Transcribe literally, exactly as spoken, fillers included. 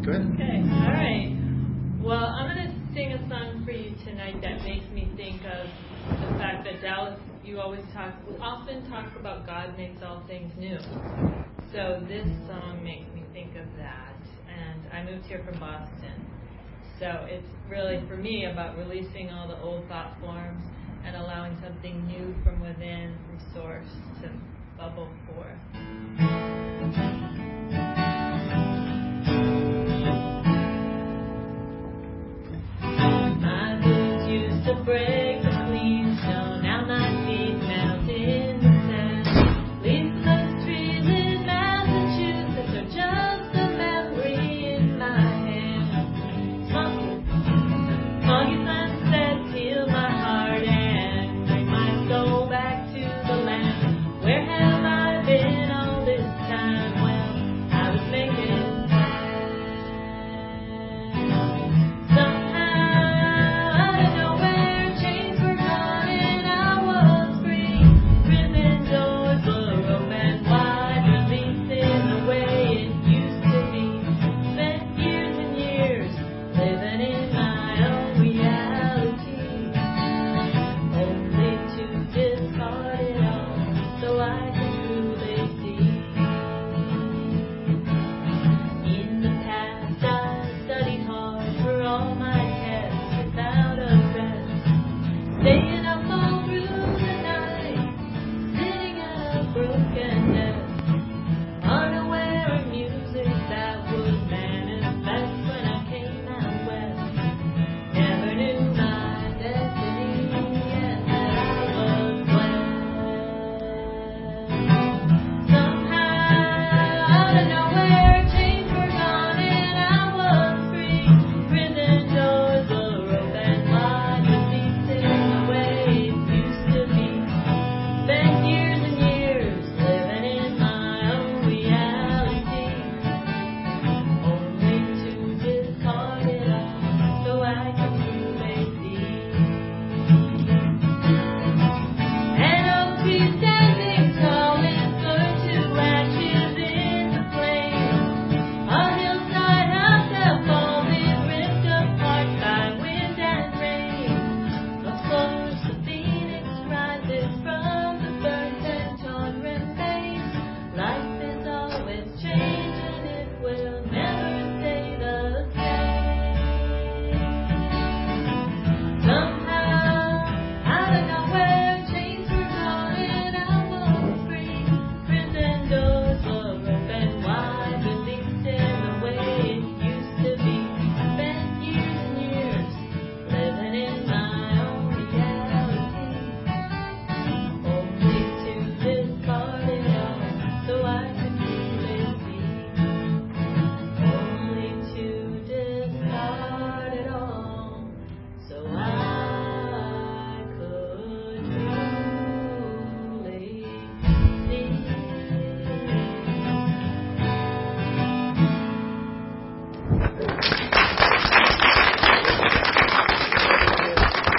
Go ahead. Okay, all right. Well, I'm going to sing a song for you tonight that makes me think of the fact that Dallas, you always talk, often talk about God makes all things new. So this song makes me think of that. And I moved here from Boston. So it's really, for me, about releasing all the old thought forms and allowing something new from within, from source, to bubble forth.